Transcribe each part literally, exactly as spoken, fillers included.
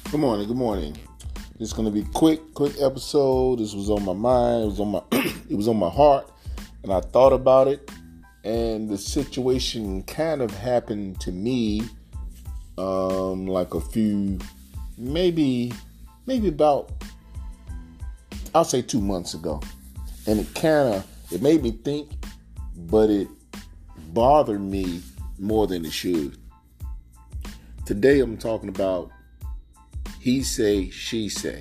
Good morning. Good morning. This is going to be quick, quick episode. This was on my mind. It was on my, it was on my heart, and I thought about it. And the situation kind of happened to me, um, like a few, maybe, maybe about, I'll say two months ago, and it kind of it made me think, but it bothered me more than it should. Today, I'm talking about he say, she say.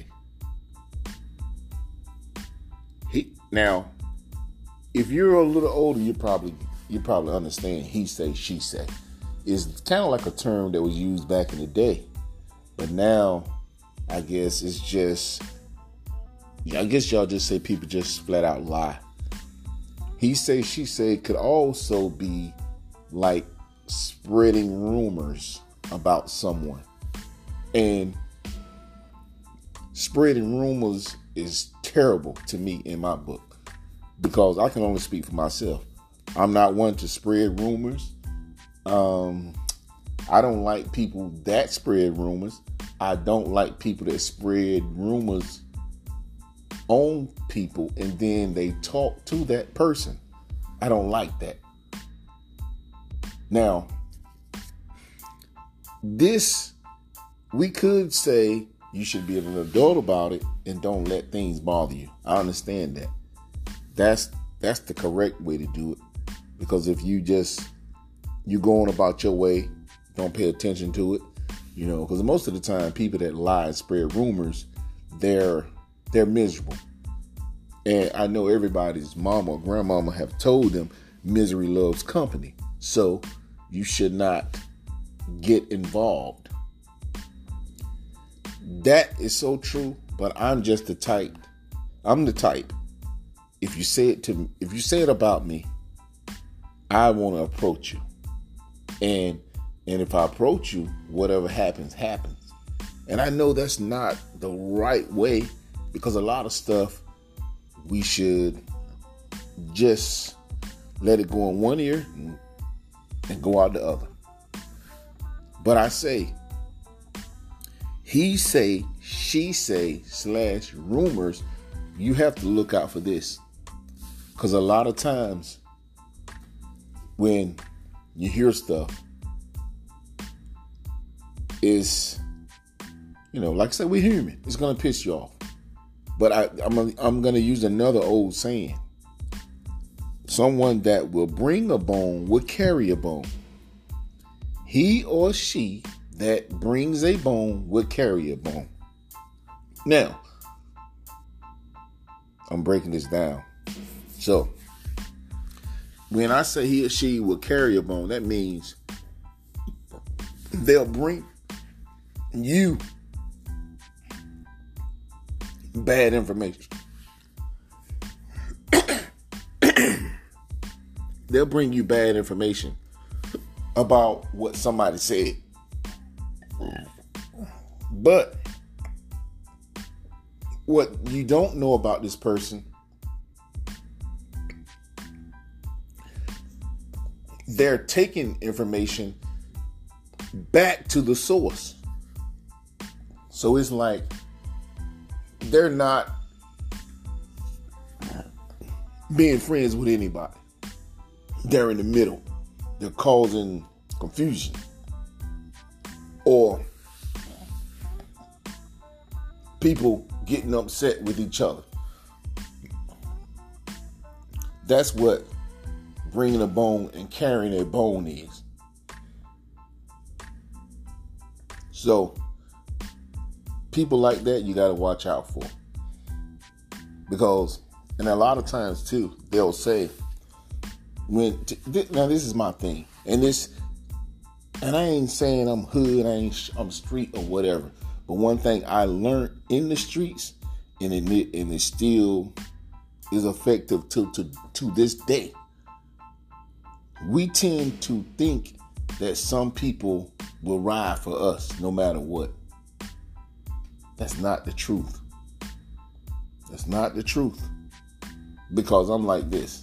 He now, if you're a little older, you probably you probably understand he say, she say. It's kind of like a term that was used back in the day, but now I guess it's just I guess y'all just say people just flat out lie. He say, she say could also be like spreading rumors about someone. And spreading rumors is terrible to me in my book because I can only speak for myself. I'm not one to spread rumors. Um, I don't like people that spread rumors. I don't like people that spread rumors on people and then they talk to that person. I don't like that. Now, this, we could say you should be an adult about it and don't let things bother you. I understand that. That's that's the correct way to do it. Because if you just, you going about your way, don't pay attention to it, you know, because most of the time people that lie and spread rumors, they're they're miserable. And I know everybody's mama or grandmama have told them misery loves company. So you should not get involved. That is so true, but I'm just the type. I'm the type. If you say it to me, if you say it about me, I want to approach you. And and if I approach you, whatever happens, happens. And I know that's not the right way because a lot of stuff we should just let it go in one ear and, and go out the other. But I say, he say, she say, slash rumors, you have to look out for this. Because a lot of times when you hear stuff, is, you know, like I said, we're human. It's going to piss you off. But I, I'm, I'm going to use another old saying. Someone that will bring a bone will carry a bone. He or she that brings a bone will carry a bone. Now, I'm breaking this down. So, when I say he or she will carry a bone, that means they'll bring you bad information. They'll bring you bad information about what somebody said. But what you don't know about this person, they're taking information back to the source. So it's like they're not being friends with anybody. They're in the middle. They're causing confusion. Or people getting upset with each other. That's what bringing a bone and carrying a bone is. So, people like that you got to watch out for. Because, and a lot of times too, they'll say, when t- th- now this is my thing, and this, and I ain't saying I'm hood, I ain't sh- I'm street or whatever. But one thing I learned in the streets, and it and it still is effective to to to this day. We tend to think that some people will ride for us no matter what. That's not the truth. That's not the truth. Because I'm like this.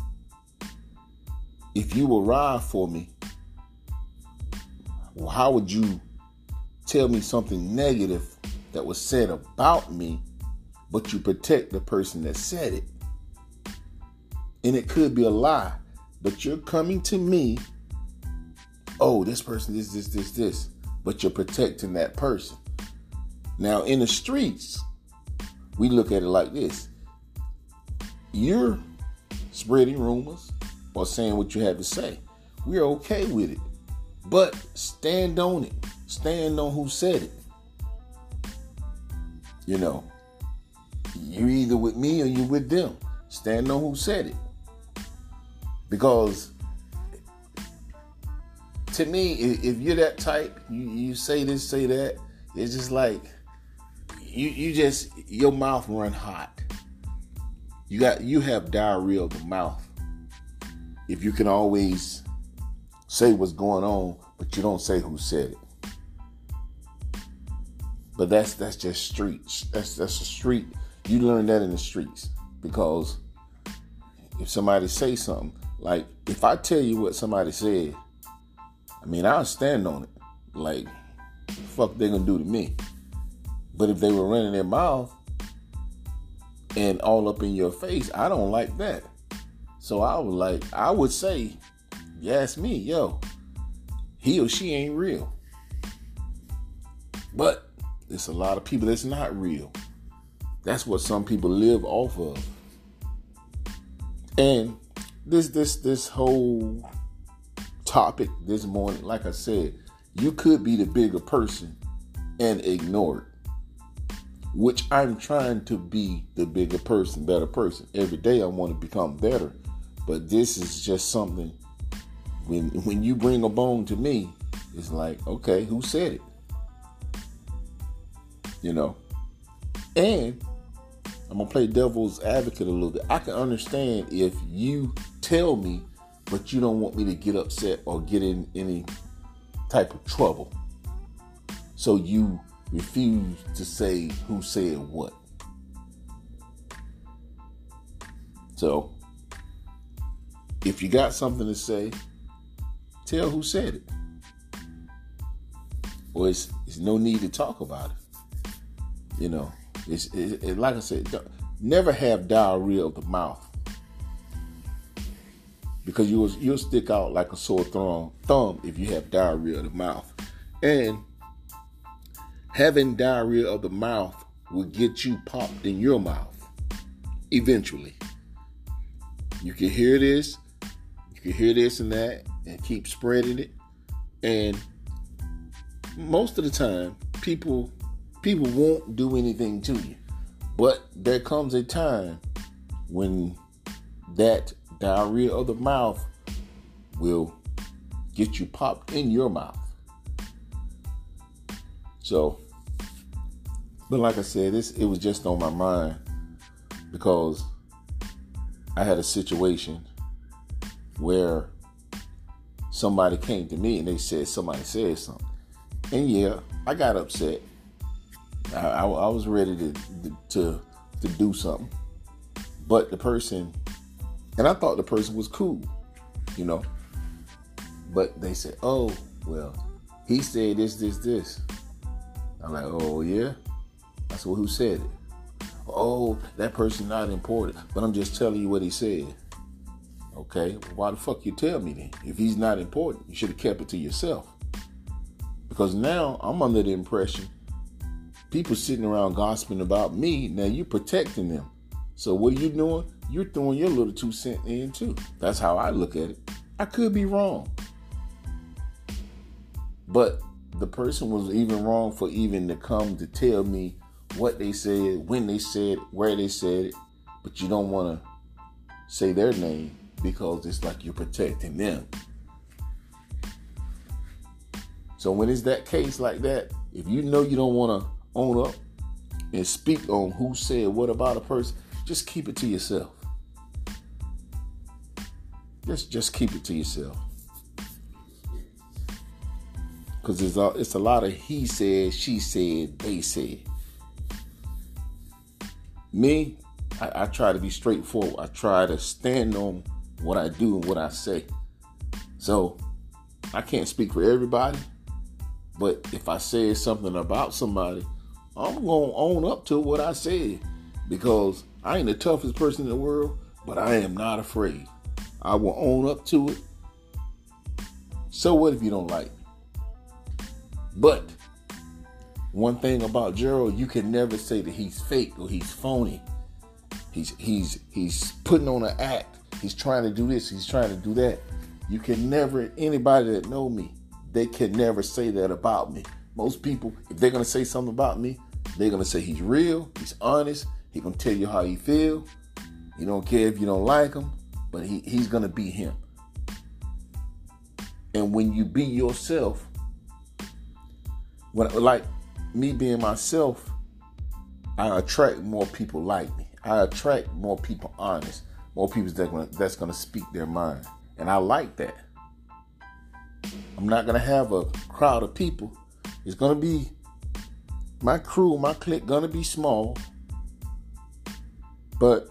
If you will ride for me, well, how would you tell me something negative that was said about me, but you protect the person that said it. And it could be a lie, but you're coming to me, oh, this person is this, this, this, but you're protecting that person. Now, in the streets, we look at it like this. You're spreading rumors or saying what you have to say. We're okay with it. But stand on it. Stand on who said it. You know, you're either with me or you're with them. Stand on who said it. Because to me, if you're that type, you, you say this, say that, it's just like you you just your mouth run hot. You got you have diarrhea of the mouth. If you can always say what's going on, but you don't say who said it. But that's that's just streets. That's that's a street. You learn that in the streets. Because if somebody say something, like if I tell you what somebody said, I mean, I'll stand on it. Like, the fuck they gonna do to me? But if they were running their mouth and all up in your face, I don't like that. So I was like, I would say, you ask me, yo, he or she ain't real. But there's a lot of people that's not real. That's what some people live off of. And this this this whole topic this morning, like I said, you could be the bigger person and ignore it. Which I'm trying to be the bigger person, better person. Every day I want to become better. But this is just something, when when you bring a bone to me, it's like, okay, who said it? You know? And I'm going to play devil's advocate a little bit. I can understand if you tell me, but you don't want me to get upset or get in any type of trouble. So you refuse to say who said what. So, if you got something to say, tell who said it. Or it's, it's no need to talk about it. You know, it's, it, it, like I said, never have diarrhea of the mouth. Because you'll, you'll stick out like a sore thumb, thumb if you have diarrhea of the mouth. And having diarrhea of the mouth will get you popped in your mouth eventually. You can hear this, you can hear this and that, and keep spreading it. And most of the time, people people won't do anything to you. But there comes a time when that diarrhea of the mouth will get you popped in your mouth. So, but like I said, this it was just on my mind because I had a situation where somebody came to me and they said somebody said something, and yeah, I got upset. I, I, I was ready to, to to do something, but the person, and I thought the person was cool, you know, but they said, "Oh, well, he said this, this, this." I'm like, "Oh yeah." I said, "Well, who said it?" "Oh, that person not important, but I'm just telling you what he said." Okay, well, why the fuck you tell me then? If he's not important, you should have kept it to yourself. Because now I'm under the impression people sitting around gossiping about me. Now you're protecting them. So what are you doing? You're throwing your little two cent in too. That's how I look at it. I could be wrong. But the person was even wrong for even to come to tell me what they said, when they said it, where they said it. But you don't want to say their name because it's like you're protecting them. So when it's that case like that, if you know you don't want to own up and speak on who said what about a person, just keep it to yourself. Just, just keep it to yourself. Because it's a, it's a lot of he said, she said, they said. Me, I, I try to be straightforward. I try to stand on what I do and what I say. So I can't speak for everybody, but if I say something about somebody I'm going to own up to what I said, because I ain't the toughest person in the world, but I am not afraid. I will own up to it. So what if you don't like me? But one thing about Gerald, you can never say that he's fake or he's phony. He's he's he's putting on an act. He's trying to do this. He's trying to do that. You can never, anybody that know me, they can never say that about me. Most people, if they're going to say something about me, they're going to say he's real, he's honest, he going to tell you how he feel. He don't care if you don't like him, but he, he's going to be him. And when you be yourself, when like me being myself, I attract more people like me. I attract more people honest, more people that gonna, that's going to speak their mind. And I like that. I'm not going to have a crowd of people. It's going to be my crew, my clique, going to be small. But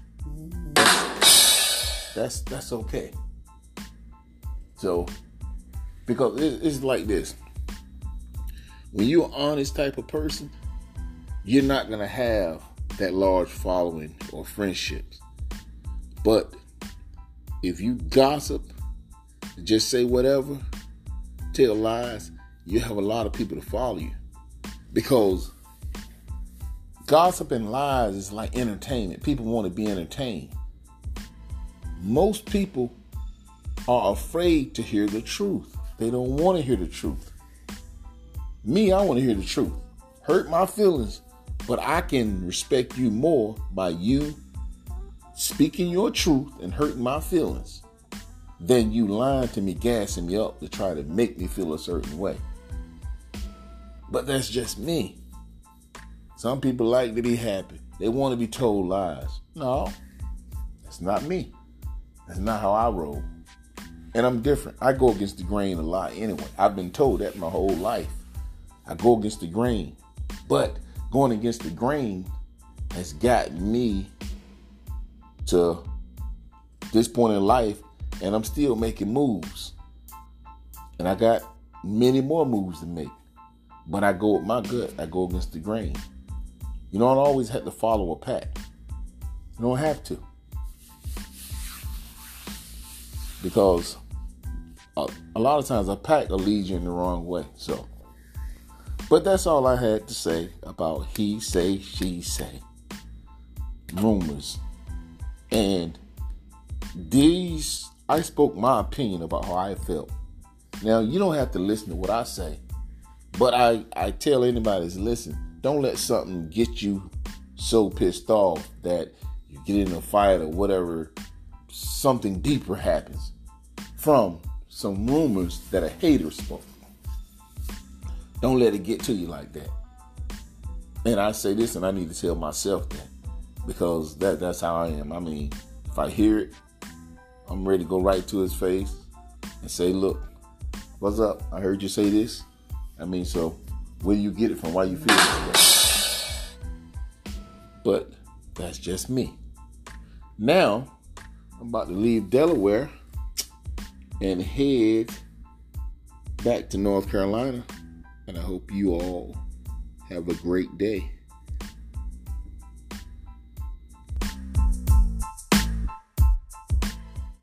that's that's okay. So, because it's like this. When you're an honest type of person, you're not going to have that large following or friendships. But if you gossip, just say whatever, tell lies, you have a lot of people to follow you. Because gossip and lies is like entertainment. People want to be entertained. Most people are afraid to hear the truth. They don't want to hear the truth. Me, I want to hear the truth. Hurt my feelings, but I can respect you more by you speaking your truth and hurting my feelings than you lying to me, gassing me up to try to make me feel a certain way. But that's just me. Some people like to be happy. They want to be told lies. No, that's not me. That's not how I roll. And I'm different. I go against the grain a lot anyway. I've been told that my whole life. I go against the grain. But going against the grain has gotten me to this point in life, and I'm still making moves. And I got many more moves to make. But I go with my gut. I go against the grain. You don't always have to follow a pack. You don't have to. Because a, a lot of times a pack will lead you in the wrong way. So, but that's all I had to say about he say, she say. Rumors. And these, I spoke my opinion about how I felt. Now, you don't have to listen to what I say. But I, I tell anybody that's listening, don't let something get you so pissed off that you get in a fight or whatever, something deeper happens from some rumors that a hater spoke. Don't let it get to you like that. And I say this, and I need to tell myself that, because that, that's how I am. I mean, if I hear it, I'm ready to go right to his face and say, look, what's up? I heard you say this. I mean, so where do you get it from? Why you feel this way? But that's just me. Now, I'm about to leave Delaware and head back to North Carolina. And I hope you all have a great day.